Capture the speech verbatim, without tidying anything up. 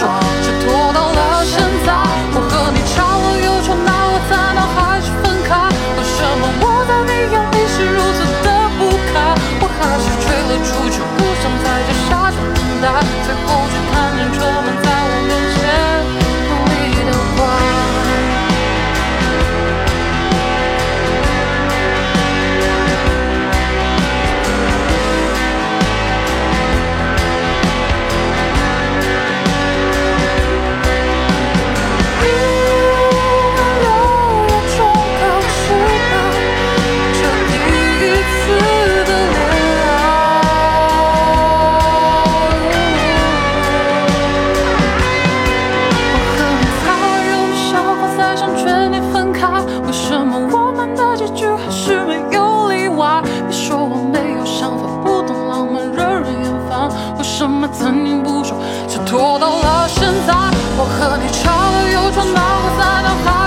爽，只拖到了现在。我和你吵了又吵，闹了再闹，还是分开。为什么我在你眼里是如此的不堪？我还是追了出去，不想在这傻等待，最后却看见车门在我面前用力的关。曾经不说，却拖到了现在。我和你吵了又吵，闹了再闹。